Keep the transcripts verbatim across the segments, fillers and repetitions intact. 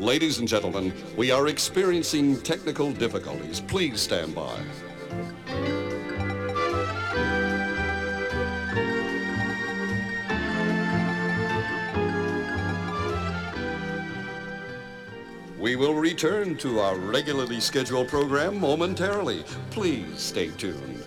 Ladies and gentlemen, we are experiencing technical difficulties. Please stand by. We will return to our regularly scheduled program momentarily. Please stay tuned.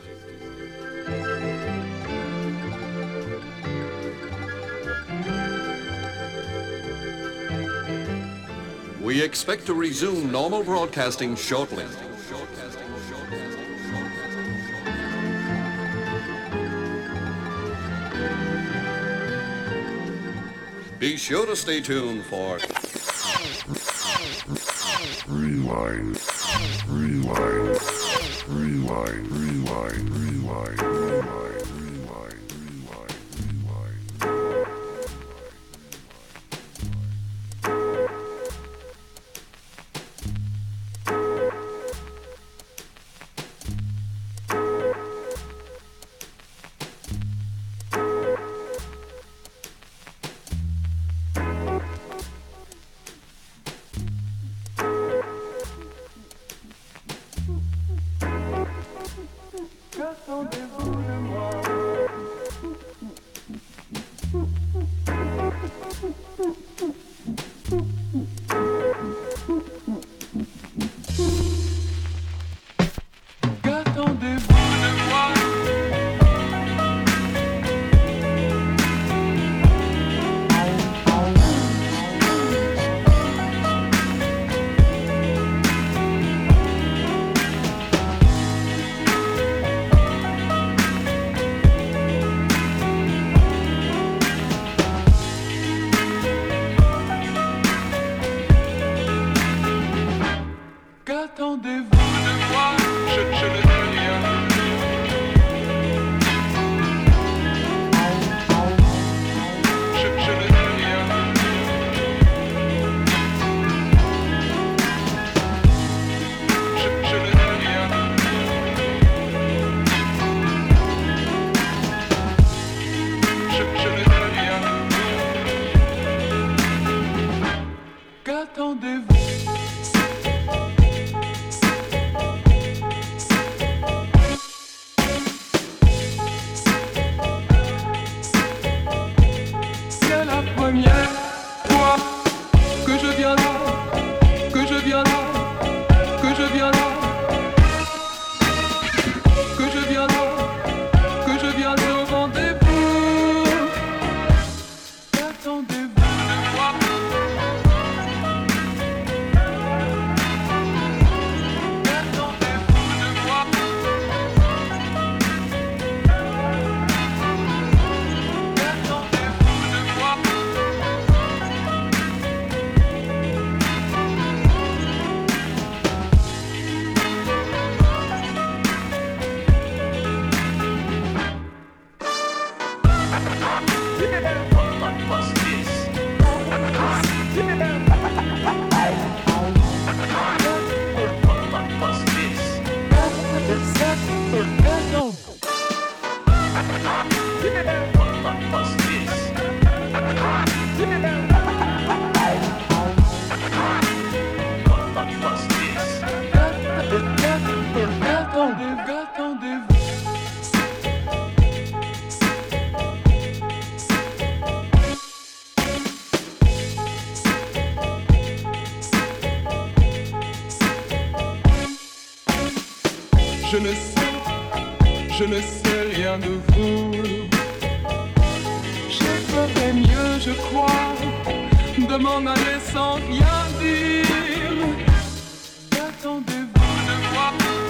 We expect to resume normal broadcasting shortly. Be sure to stay tuned for Rewind, rewind, rewind, rewind, rewind, rewind, rewind, rewind, rewind. Je ne sais, je ne sais rien de vous. Je ferais mieux, je crois, de m'en aller sans rien dire. Qu'attendez-vous de moi?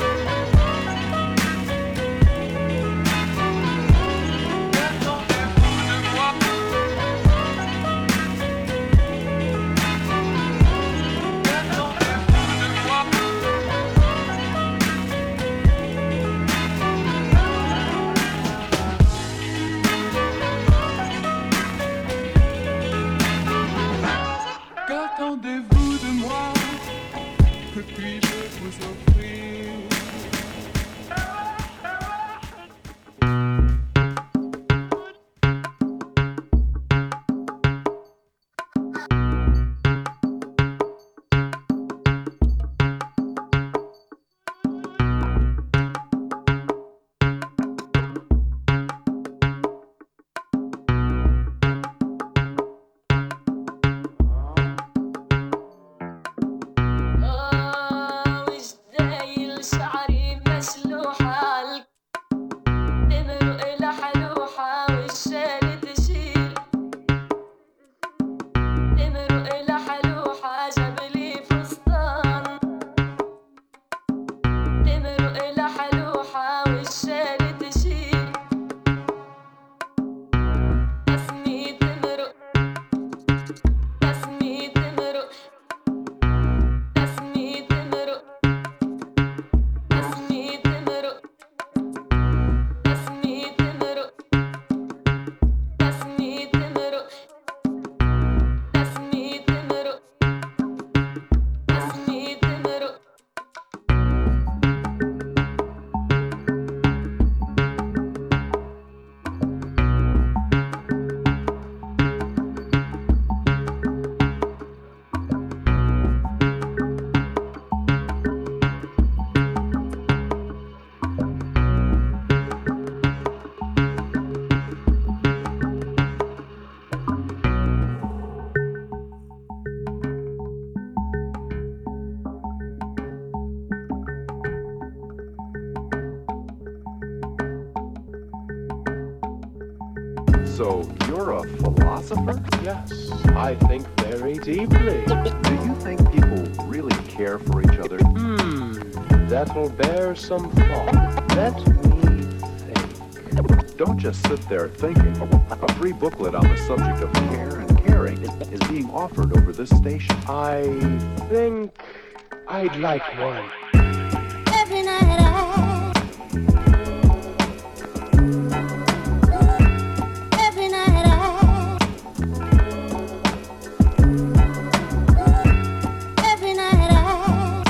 Qu'attendez-vous de moi? Qu'attendez-vous de moi? Qu'attendez-vous? So you're a philosopher? Yes, I think very deeply. Do you think people really care for each other? Hmm, that'll bear some thought. Let me think. Don't just sit there thinking. A free booklet on the subject of care and caring is being offered over this station. I think I'd like one. Every night I, every night I, every night I,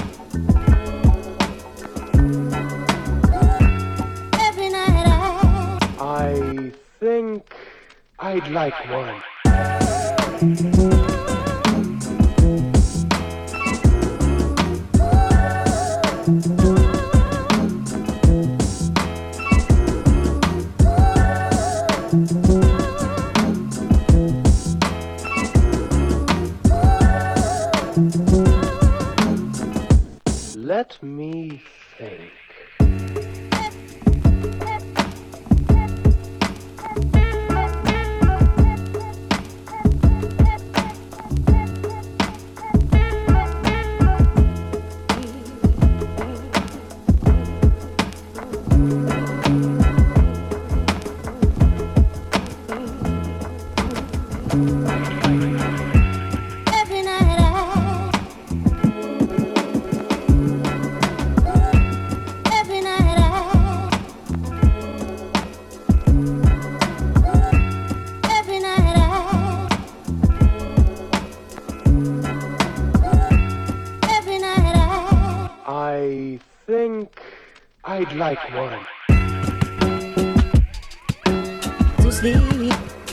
every night I, I think I'd like one. Let me think. every night I, every night I, every night I, every night I, I think I'd like one. to sleep.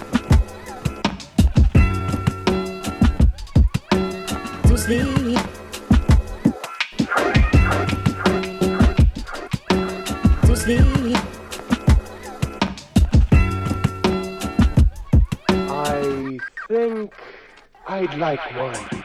To sleep. To sleep. I think I'd like one.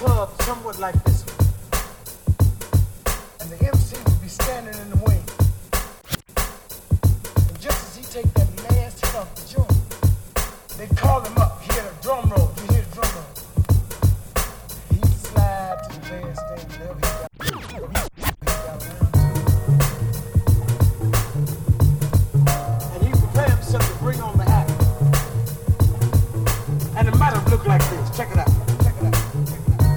club somewhat like this one. And the M C would be standing in the way. And just as he take that last hit off the joint, they'd call him up. He had a drum roll. You hear the drum roll. He'd slide to the bandstand. Whenever he got, he, he got around to it. And he prepared himself to bring on the act. And it might have looked like this. Check it out. Check it out. Check it out.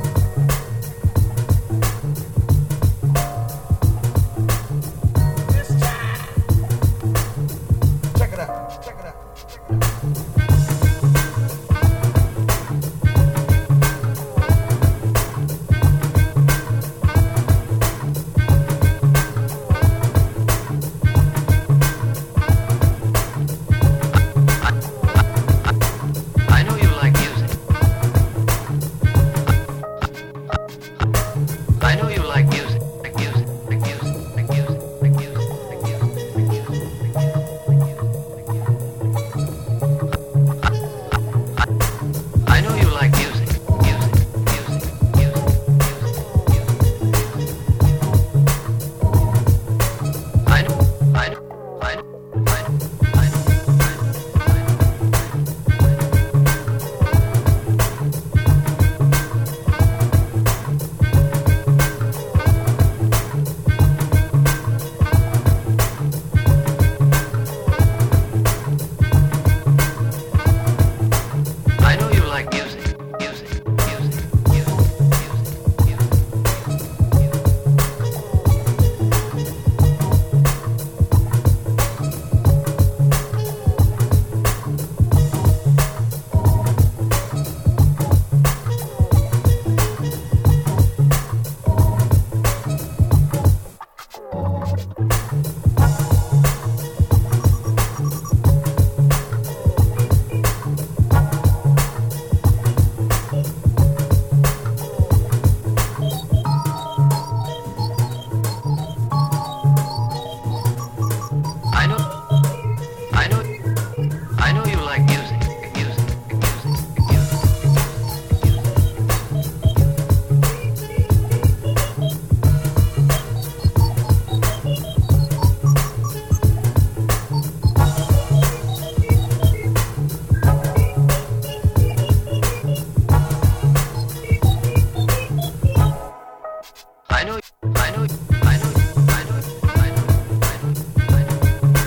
This time. Check it out. Check it out. Check it out. I know you like music. I know you like music. Like music. Like music. Like music. Like music. Like music. I know you like music. Music. Music. Music. I know. I know. I know. I know. I know. I know you like music, music, music, music, music, I know, I know, I know you like music, music, music, music. I know, I know, I know, I know, I know, I know, I know.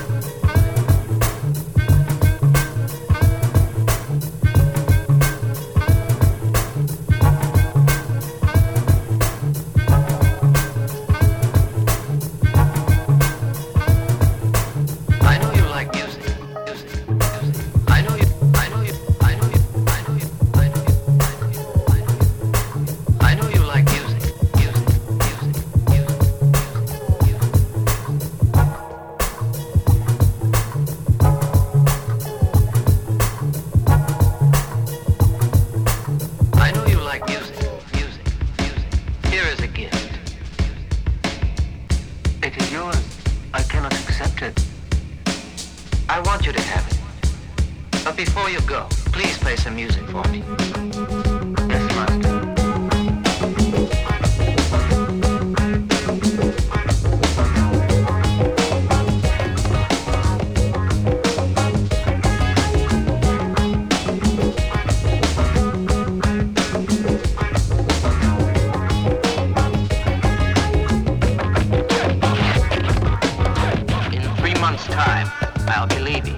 I know you like music, music, music. I know you, I know you, I know you, I know you, I know you, I know you, I know you. I know you like music, music, music, music, music, I know you like music, music, music. Here is a gift. It is yours. I cannot accept it. I want you to have it. But before you go, please play some music for me. Yes, master. In three months' time, I'll be leaving.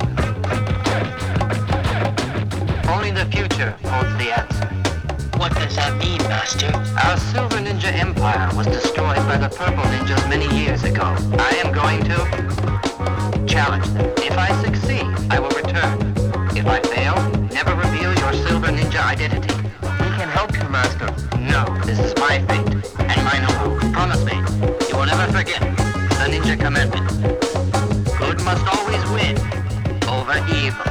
Only the future holds the answer. What does that mean, Master? Our Silver Ninja Empire was destroyed by the Purple Ninjas many years ago. I am going to challenge them. If I succeed, I will return. If I fail, never reveal your Silver Ninja identity. We can help you, Master. No, this is my fate and my know-how. Promise me, you will never forget the Ninja Commandment. Good must always win over evil.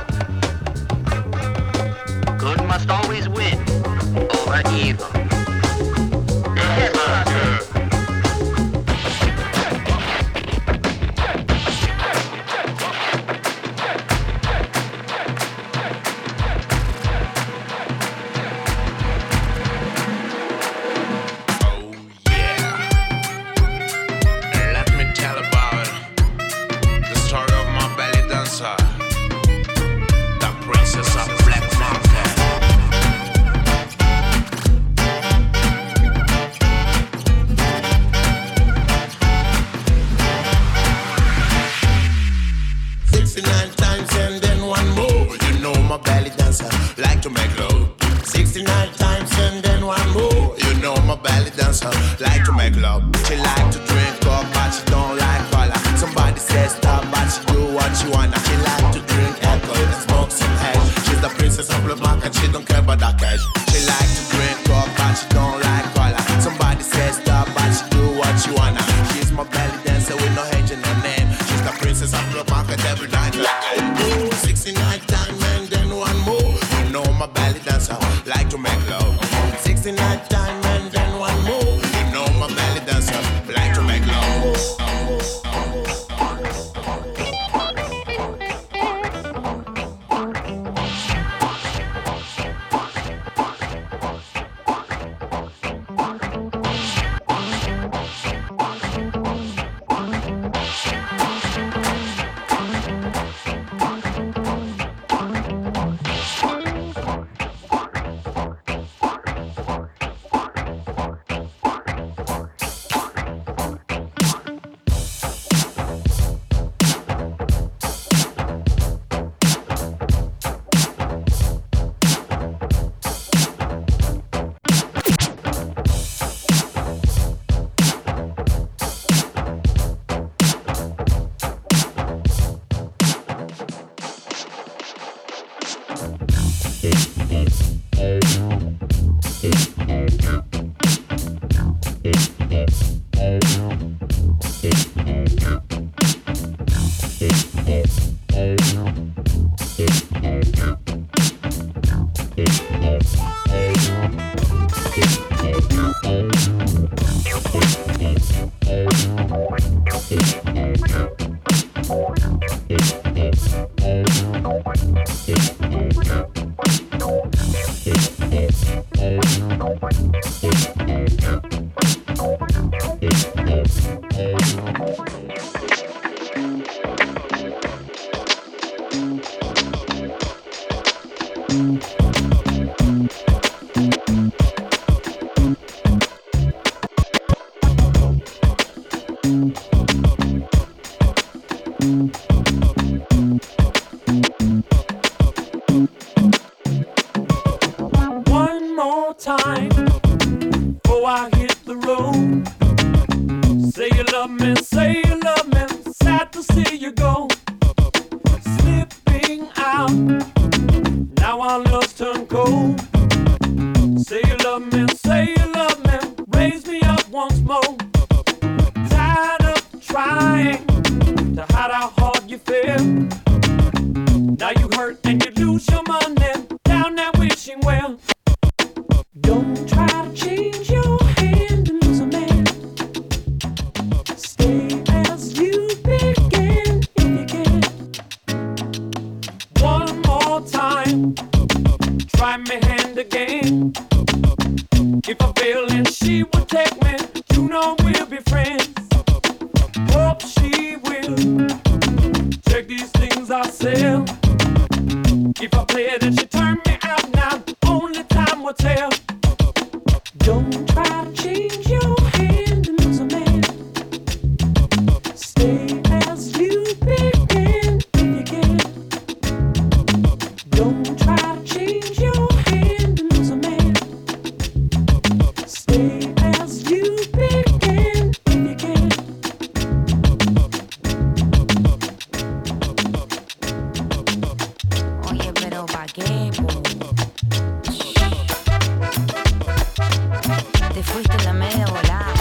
Good must always win over evil. Yes, Master. belly dancer, like to make love. She like to drink coke, but she don't like cola. Somebody says stop, but she do what she wanna. She like to drink alcohol and smoke some hash. She's the princess of the block and she don't care about that cash. She like to drink coke, but she don't like cola. Somebody says stop, but she do what she wanna. She's my belly dancer with no H in her name. She's the princess of the market every night. Ooh, sixty-nine time and then one more. You know my belly dancer like to make love. sixty-nine time and then one more. You know my belly dancer like to make love. One more time before I hit the road. Say you love me, say you love me. Sad to see you go. Slipping out. Now our love's turned cold. Say you love me, say you love me. Raise me up once more. Tired of trying to hide how hard you feel. Now you hurt and you lose your money. Down there wishing well. Don't try to change your hand and lose a man. Stay as you began if you can. One more time. Try me hand again. If I fail and she would take me, you know we'll be friends. Hope she will. Check these things I sell. If I play it and she turn me out now, only time will tell. Don't try to change your hand and lose a man. Stay as you began if you can. Don't try to change your hand and lose a man. Stay as you began if you can. Oye, pero ¿pa' qué, po? Te fuiste en la media volada.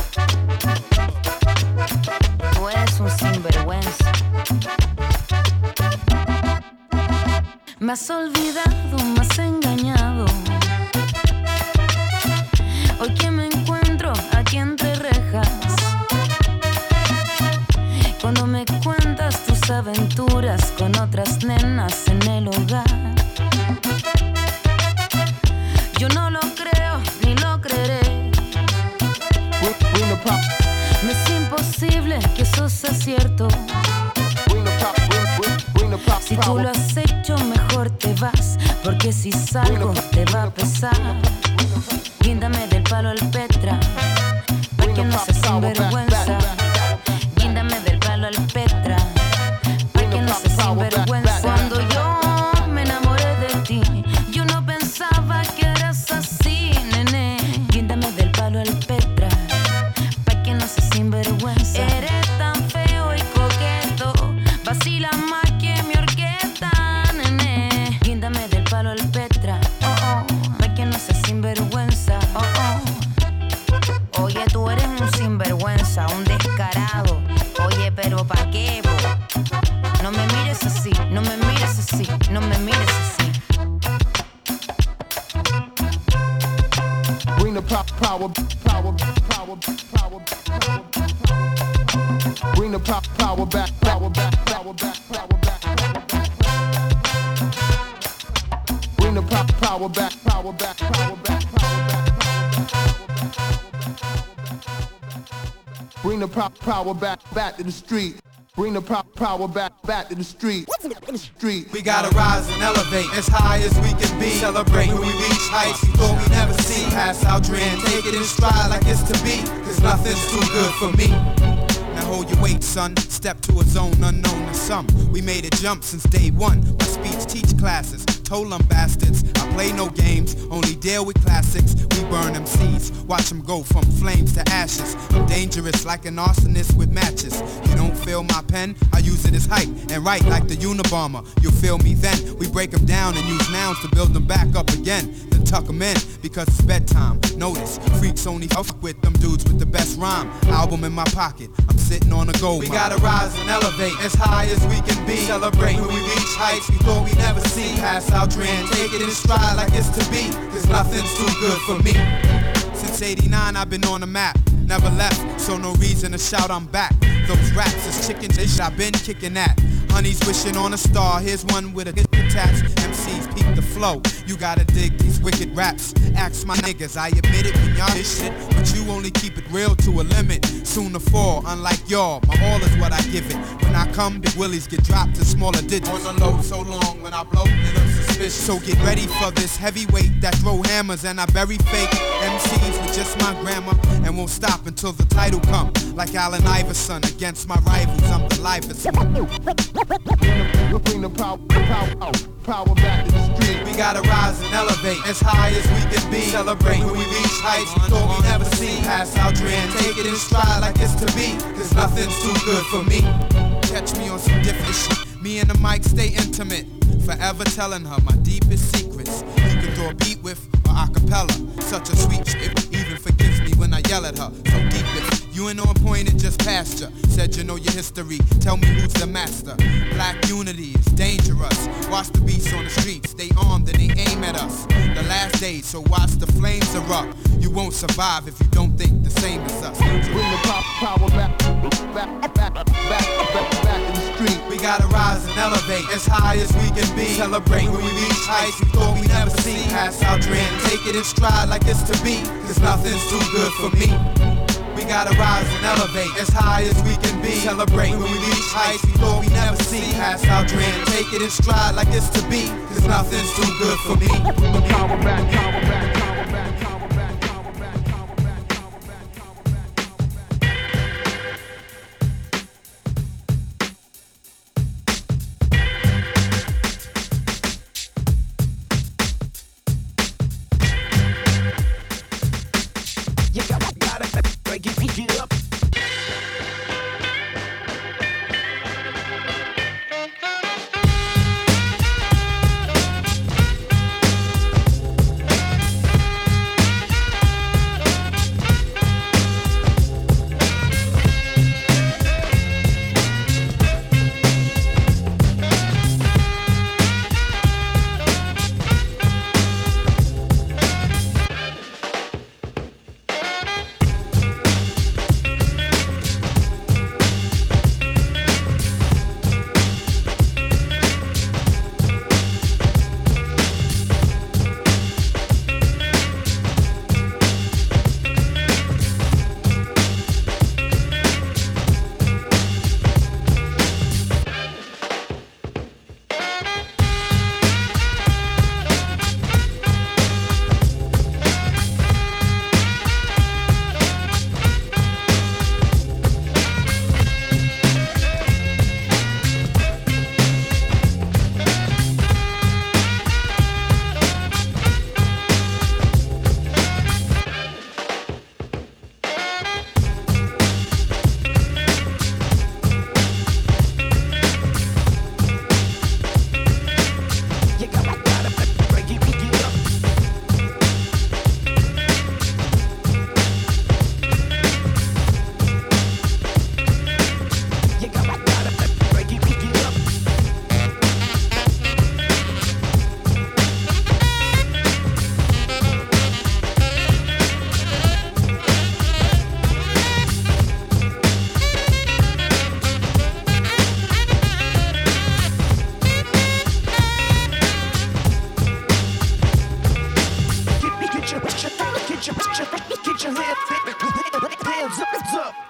Tú eres un sinvergüenza. Me has olvidado, me has engañado. Hoy que me encuentro aquí entre rejas, cuando me cuentas tus aventuras con otras nenas en el hogar, yo no lo creo ni lo creeré. Me es imposible que eso sea cierto. Si tú lo has hecho, mejor te vas, porque si salgo te va a pesar. Guíndame del palo al Petra, pa' que no seas sinvergüenza. Guíndame del palo al Petra, pa' que no seas sinvergüenza. Cuando yo me enamoré de ti, yo no pensaba que eras así, nene. Guíndame del palo al Petra. piensa, oh, oh. Oye, tú eres un sinvergüenza, un descarado. Oye, pero ¿pa' qué, bo? No me mires así, no me mires así, no me mires así. Bring the power, power, power, power, power, power. Bring the power, power back, power back, power back, power back. Bring the power, power back, power back, power back, power back. Bring the power, power back, back to the street. Bring the power, power back, back to the street. Street. We gotta rise and elevate as high as we can be. Celebrate when we reach heights we thought we never see. Pass our dream, take it in stride like it's to be. Cause nothing's too good for me. Now hold your weight, son. Step to a zone unknown to some. We made it jump since day one. My speech teach classes. Told them bastards, I play no games, only deal with classics. We burn them seeds, watch them go from flames to ashes. I'm dangerous like an arsonist with matches. You don't feel my pen, I use it as hype and write like the Unabomber. You'll feel me then. We break them down and use nouns to build them back up again. Then tuck them in because it's bedtime. Notice, freaks only fuck with them dudes with the best rhyme. Album in my pocket, I'm sitting on a gold. We gotta rise and elevate as high as we can be. Celebrate when we reach heights we thought we never see. Pass our dream, take it in stride like it's to be. Cause nothing's too good for me. Since eighty-nine I've been on the map, never left, so no reason to shout I'm back. Those raps is chicken dish I've been kicking at. Honey's wishing on a star, here's one with a hit attached. M Cs peep the flow, you gotta dig these wicked raps. Ask my niggas, I admit it when y'all this shit, but you only keep it real to a limit. Soon to fall, unlike y'all, my all is what I give it. When I come, big willies get dropped to smaller digits. On the low so long, when I blow, it looks suspicious. So get ready for this heavyweight that throw hammers and I bury fake M Cs with just my grammar. And won't stop until the title come. Like Allen Iverson against my rivals, I'm the livest. Bring the power, power, power back to the street. We gotta rise and elevate as high as we can be. Celebrate when we reach heights we thought we never see. Pass our dream, take it in stride like it's to be. Cause nothing's too good for me. Catch me on some different shit. Me and the mic stay intimate. Forever telling her my deepest secrets. You can throw a beat with or a cappella. Such a sweet shit, even forgives me when I yell at her. So deep it. You ain't on point and just past ya. Said you know your history, tell me who's the master. Black unity is dangerous. Watch the beasts on the streets, they armed and they aim at us. The last days, so watch the flames erupt. You won't survive if you don't think the same as us. Bring the pop power back, back, back, back, back, back in the street. We gotta rise and elevate as high as we can be. Celebrate when we reach heights we thought we never see. Pass our dream, take it in stride like it's to be. Cause nothing's too good for me. We gotta rise and elevate as high as we can be. Celebrate when we reach heights we thought we never see. Pass our dream, take it in stride like it's to be. Cause nothing's too good for me. Power back, power back, power back, power back, power back, power back, power back, power back. You gotta, gotta break it, pick it up. Get your hands, hands up, hands up.